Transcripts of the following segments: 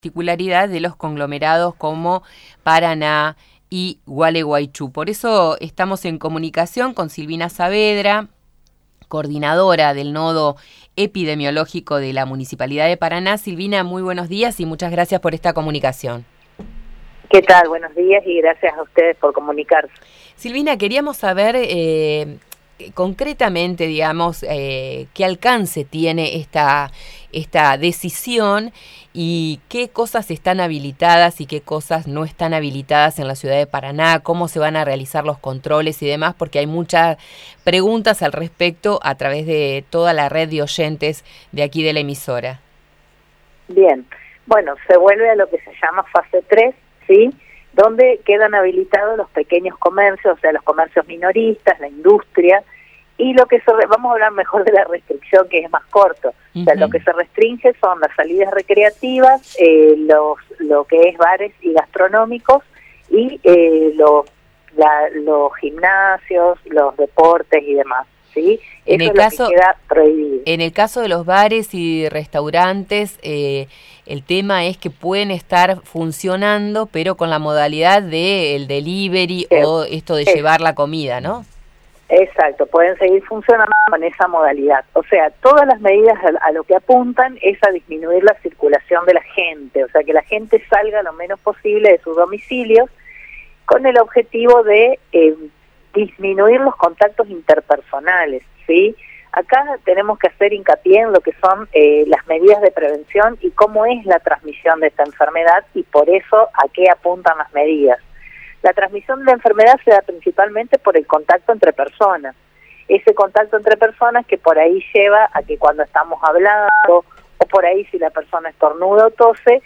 particularidad de los conglomerados como Paraná y Gualeguaychú. Por eso estamos en comunicación con Silvina Saavedra, coordinadora del Nodo Epidemiológico de la Municipalidad de Paraná. Silvina, muy buenos días y muchas gracias por esta comunicación. ¿Qué tal? Buenos días y gracias a ustedes por comunicarse. Silvina, queríamos saber concretamente, digamos, qué alcance tiene esta decisión y qué cosas están habilitadas y qué cosas no están habilitadas en la ciudad de Paraná, cómo se van a realizar los controles y demás, porque hay muchas preguntas al respecto a través de toda la red de oyentes de aquí de la emisora. Bien, bueno, se vuelve a lo que se llama fase 3, ¿sí?, donde quedan habilitados los pequeños comercios, o sea, los comercios minoristas, la industria, y lo que vamos a hablar mejor de la restricción, que es más corto. O sea, lo que se restringe son las salidas recreativas, lo que es bares y gastronómicos, y los gimnasios, los deportes y demás, ¿sí? Eso es lo que queda prohibido. En el caso de los bares y restaurantes, el tema es que pueden estar funcionando, pero con la modalidad del delivery o esto de llevar la comida, ¿no? Exacto, pueden seguir funcionando con esa modalidad. O sea, todas las medidas a lo que apuntan es a disminuir la circulación de la gente, o sea, que la gente salga lo menos posible de sus domicilios con el objetivo de disminuir los contactos interpersonales, ¿sí? Acá tenemos que hacer hincapié en lo que son las medidas de prevención y cómo es la transmisión de esta enfermedad y por eso a qué apuntan las medidas. La transmisión de la enfermedad se da principalmente por el contacto entre personas. Ese contacto entre personas que por ahí lleva a que cuando estamos hablando o por ahí si la persona estornuda o tose,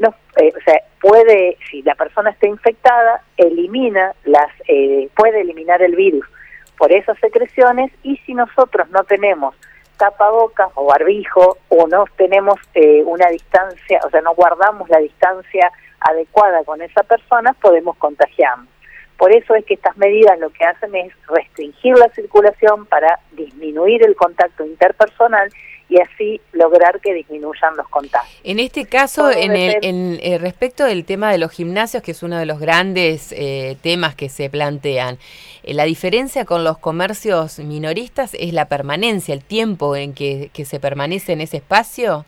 si la persona está infectada, puede eliminar el virus por esas secreciones, y si nosotros no tenemos tapabocas o barbijo o no tenemos una distancia, o sea, no guardamos la distancia adecuada con esa persona, podemos contagiarnos. Por eso es que estas medidas lo que hacen es restringir la circulación para disminuir el contacto interpersonal y así lograr que disminuyan los contagios. En este caso, respecto del tema de los gimnasios, que es uno de los grandes temas que se plantean, la diferencia con los comercios minoristas es la permanencia, el tiempo en que se permanece en ese espacio.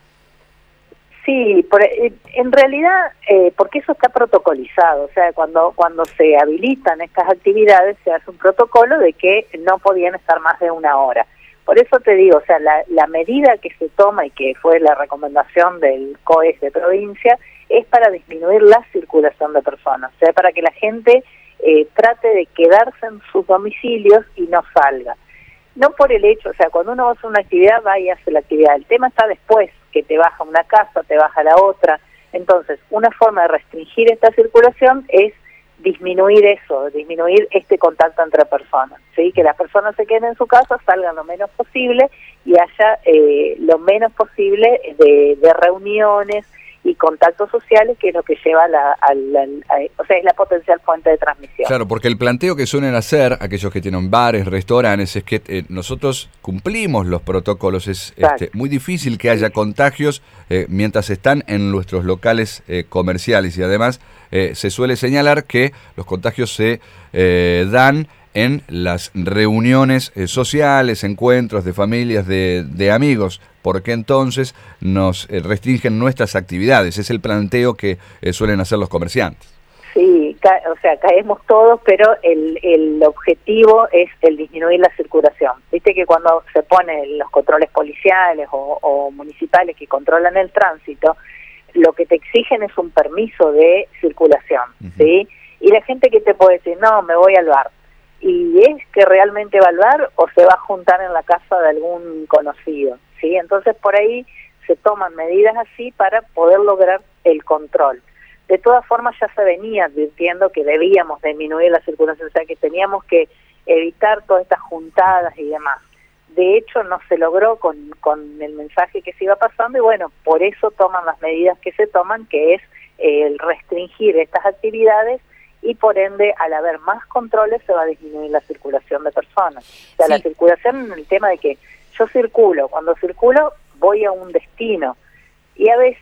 Sí, en realidad, porque eso está protocolizado, o sea, cuando se habilitan estas actividades se hace un protocolo de que no podían estar más de una hora. Por eso te digo, o sea, la medida que se toma y que fue la recomendación del COES de provincia es para disminuir la circulación de personas, o sea, para que la gente trate de quedarse en sus domicilios y no salga. No por el hecho, o sea, cuando uno va a hacer una actividad, va y hace la actividad. El tema está después, que te vas a una casa, te vas a la otra. Entonces, una forma de restringir esta circulación es disminuir este contacto entre personas, ¿sí? Que las personas se queden en su casa, salgan lo menos posible y haya lo menos posible de reuniones y contactos sociales, que es lo que lleva o sea, es la potencial fuente de transmisión. Claro, porque el planteo que suelen hacer aquellos que tienen bares, restaurantes, es que nosotros cumplimos los protocolos. Es muy difícil que haya contagios mientras están en nuestros locales comerciales, y además se suele señalar que los contagios se dan en las reuniones sociales, encuentros de familias, de amigos, porque entonces nos restringen nuestras actividades. Es el planteo que suelen hacer los comerciantes. Sí, o sea, caemos todos, pero el objetivo es el disminuir la circulación. Viste que cuando se ponen los controles policiales o municipales que controlan el tránsito, lo que te exigen es un permiso de circulación, ¿sí? Y la gente que te puede decir, no, me voy al bar. Y es que realmente va al bar o se va a juntar en la casa de algún conocido, ¿sí? Entonces por ahí se toman medidas así para poder lograr el control. De todas formas ya se venía advirtiendo que debíamos disminuir la circulación, o sea que teníamos que evitar todas estas juntadas y demás. De hecho no se logró con el mensaje que se iba pasando y bueno, por eso toman las medidas que se toman, que es el restringir estas actividades, y por ende, al haber más controles, se va a disminuir la circulación de personas. O sea, la circulación en el tema de que yo circulo, cuando circulo voy a un destino, y a veces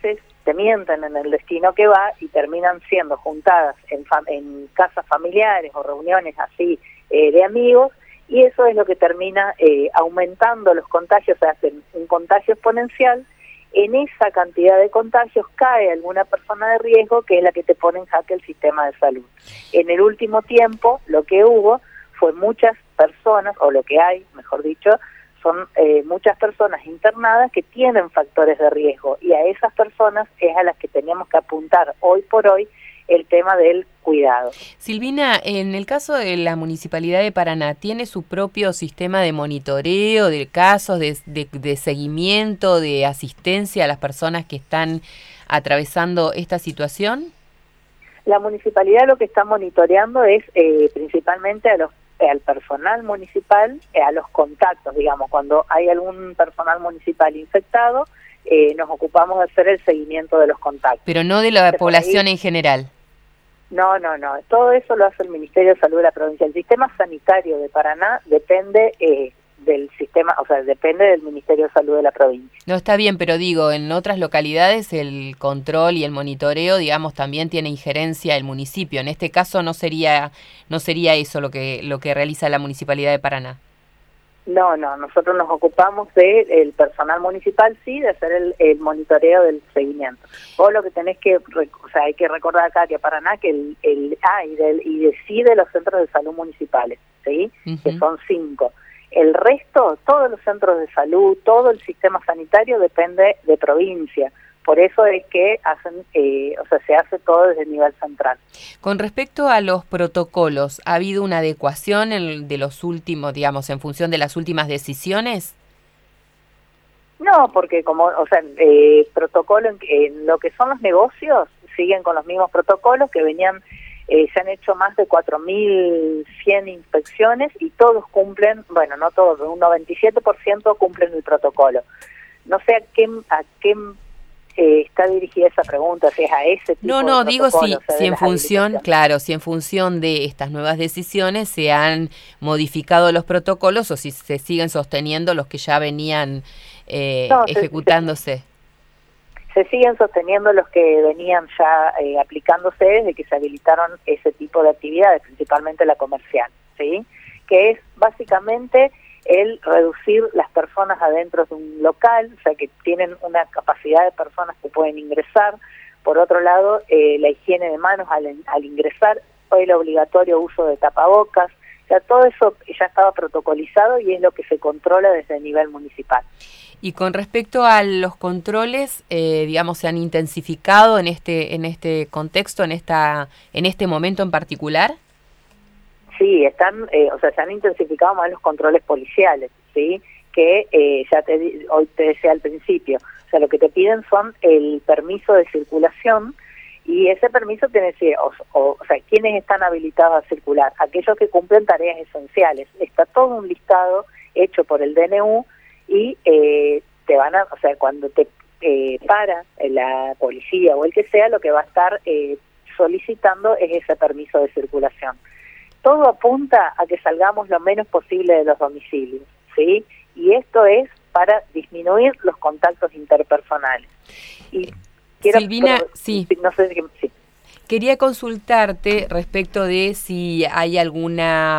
te mienten en el destino que va y terminan siendo juntadas en casas familiares o reuniones así de amigos, y eso es lo que termina aumentando los contagios, se hace un contagio exponencial. En esa cantidad de contagios cae alguna persona de riesgo que es la que te pone en jaque el sistema de salud. En el último tiempo lo que hubo fue muchas personas, o lo que hay, mejor dicho, son muchas personas internadas que tienen factores de riesgo, y a esas personas es a las que tenemos que apuntar hoy por hoy el tema del cuidado. Silvina, en el caso de la Municipalidad de Paraná, ¿tiene su propio sistema de monitoreo de casos, de seguimiento, de asistencia a las personas que están atravesando esta situación? La municipalidad lo que está monitoreando es principalmente al personal municipal, a los contactos, digamos, cuando hay algún personal municipal infectado, nos ocupamos de hacer el seguimiento de los contactos. Pero no de la población en general. No, todo eso lo hace el Ministerio de Salud de la provincia. El sistema sanitario de Paraná depende del sistema, o sea, depende del Ministerio de Salud de la provincia. No, está bien, pero digo, en otras localidades el control y el monitoreo, digamos, también tiene injerencia el municipio. En este caso no sería eso lo que realiza la Municipalidad de Paraná. No, nosotros nos ocupamos del personal municipal, sí, de hacer el monitoreo del seguimiento. Vos lo que tenés que, hay que recordar acá que Paraná, que decide los centros de salud municipales, ¿sí? Uh-huh. Que son 5. El resto, todos los centros de salud, todo el sistema sanitario depende de provincia. Por eso es que se hace todo desde el nivel central. Con respecto a los protocolos, ¿ha habido una adecuación de los últimos, digamos, en función de las últimas decisiones? No, porque protocolo en lo que son los negocios siguen con los mismos protocolos que venían. Se han hecho más de 4.100 inspecciones y todos cumplen, bueno, no todos, un 97% cumplen el protocolo. No sé a qué está dirigida esa pregunta, si es a ese tipo de protocolo. No, digo si en función, claro, si en función de estas nuevas decisiones se han modificado los protocolos o si se siguen sosteniendo los que ya venían ejecutándose. Se siguen sosteniendo los que venían ya aplicándose desde que se habilitaron ese tipo de actividades, principalmente la comercial, ¿sí? Que es básicamente el reducir las personas adentro de un local, o sea que tienen una capacidad de personas que pueden ingresar. Por otro lado, la higiene de manos al ingresar, el obligatorio uso de tapabocas, o sea, todo eso ya estaba protocolizado y es lo que se controla desde el nivel municipal. Y con respecto a los controles, digamos, ¿se han intensificado en este contexto, en este momento en particular? Sí, se han intensificado más los controles policiales, ¿sí? Que hoy te decía al principio, o sea, lo que te piden son el permiso de circulación, y ese permiso tiene que ser, ¿quiénes están habilitados a circular? Aquellos que cumplen tareas esenciales. Está todo un listado hecho por el DNU y cuando te para la policía o el que sea, lo que va a estar solicitando es ese permiso de circulación. Todo apunta a que salgamos lo menos posible de los domicilios, ¿sí? Y esto es para disminuir los contactos interpersonales. Y Silvina, sí. No sé si... Sí. Quería consultarte respecto de si hay algún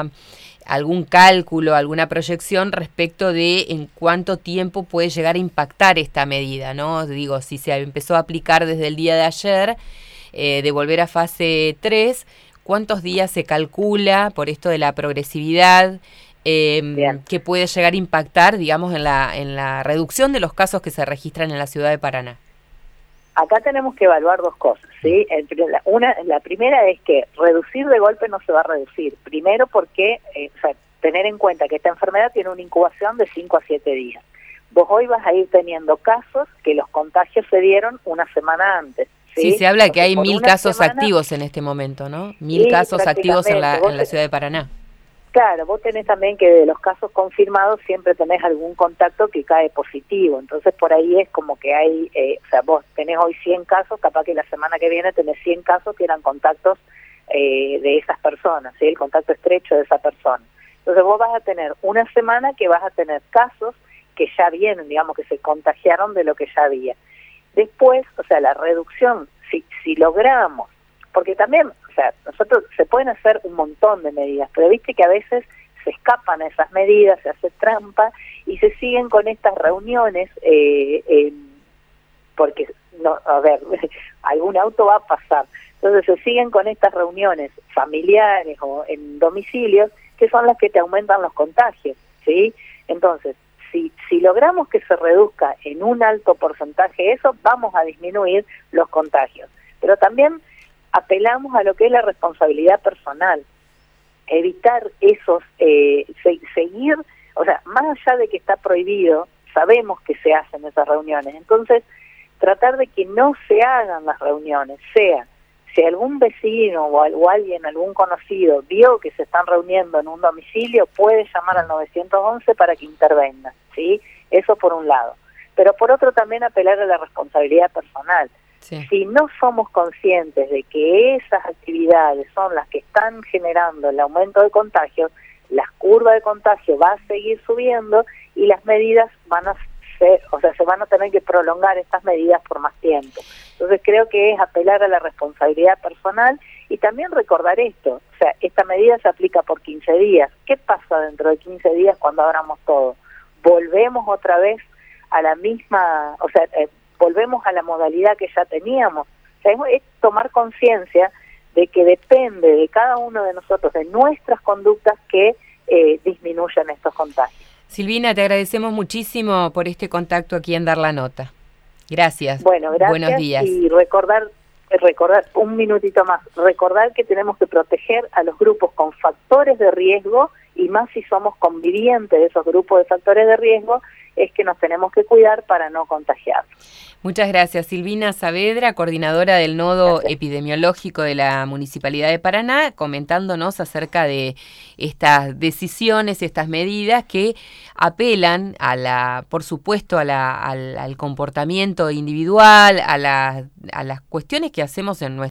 cálculo, alguna proyección respecto de en cuánto tiempo puede llegar a impactar esta medida, ¿no? Digo, si se empezó a aplicar desde el día de ayer, de volver a fase 3, ¿cuántos días se calcula por esto de la progresividad que puede llegar a impactar, digamos, en la reducción de los casos que se registran en la ciudad de Paraná? Acá tenemos que evaluar dos cosas, ¿sí? La primera es que reducir de golpe no se va a reducir. Primero porque, tener en cuenta que esta enfermedad tiene una incubación de 5 a 7 días. Vos hoy vas a ir teniendo casos que los contagios se dieron una semana antes. Sí, se habla que hay 1.000 casos activos en este momento, ¿no? 1.000 casos activos en la ciudad de Paraná. Claro, vos tenés también que de los casos confirmados siempre tenés algún contacto que cae positivo, entonces por ahí es como que hay, vos tenés hoy 100 casos, capaz que la semana que viene tenés 100 casos que eran contactos de esas personas, ¿sí? El contacto estrecho de esa persona. Entonces vos vas a tener una semana que vas a tener casos que ya vienen, digamos, que se contagiaron de lo que ya había. Después, o sea, la reducción, si logramos, porque también, o sea, nosotros se pueden hacer un montón de medidas, pero viste que a veces se escapan a esas medidas, se hace trampa y se siguen con estas reuniones, porque, no, a ver, algún auto va a pasar. Entonces se siguen con estas reuniones familiares o en domicilios, que son las que te aumentan los contagios, ¿sí? Entonces, si logramos que se reduzca en un alto porcentaje eso, vamos a disminuir los contagios. Pero también apelamos a lo que es la responsabilidad personal, evitar esos, seguir, o sea, más allá de que está prohibido, sabemos que se hacen esas reuniones, entonces tratar de que no se hagan las reuniones, si algún vecino o alguien, algún conocido vio que se están reuniendo en un domicilio, puede llamar al 911 para que intervenga, ¿sí? Eso por un lado. Pero por otro también apelar a la responsabilidad personal. Sí. Si no somos conscientes de que esas actividades son las que están generando el aumento de contagios, la curva de contagio va a seguir subiendo y las medidas van a ser, o sea, se van a tener que prolongar estas medidas por más tiempo. Entonces creo que es apelar a la responsabilidad personal y también recordar esto, o sea, esta medida se aplica por 15 días. ¿Qué pasa dentro de 15 días cuando abramos todo? Volvemos otra vez a la misma, o sea, volvemos a la modalidad que ya teníamos. O sea, es tomar conciencia de que depende de cada uno de nosotros, de nuestras conductas que disminuyan estos contagios. Silvina, te agradecemos muchísimo por este contacto aquí en Dar la Nota. Gracias. Bueno, gracias. Buenos días. Y recordar un minutito más, recordar que tenemos que proteger a los grupos con factores de riesgo y más si somos convivientes de esos grupos de factores de riesgo, es que nos tenemos que cuidar para no contagiar. Muchas gracias. Silvina Saavedra, coordinadora del Nodo Epidemiológico de la Municipalidad de Paraná, comentándonos acerca de estas decisiones, estas medidas que apelan por supuesto, al comportamiento individual, a las cuestiones que hacemos en nuestra